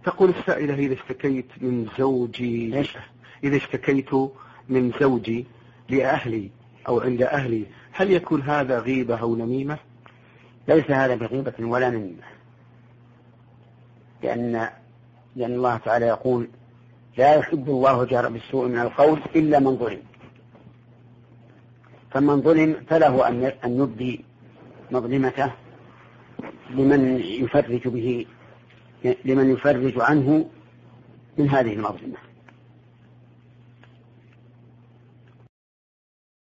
تقول السائلة: إذا اشتكيت من زوجي إذا اشتكيت من زوجي لأهلي أو عند أهلي، هل يكون هذا غيبة أو نميمة؟ ليس هذا بغيبة ولا نميمة، لأن الله تعالى يقول: لا يحب الله جار بالسوء من القول إلا من ظلم. فمن ظلم فله أن يبدي مظلمته لمن يفرج عنه من هذه المظلمة.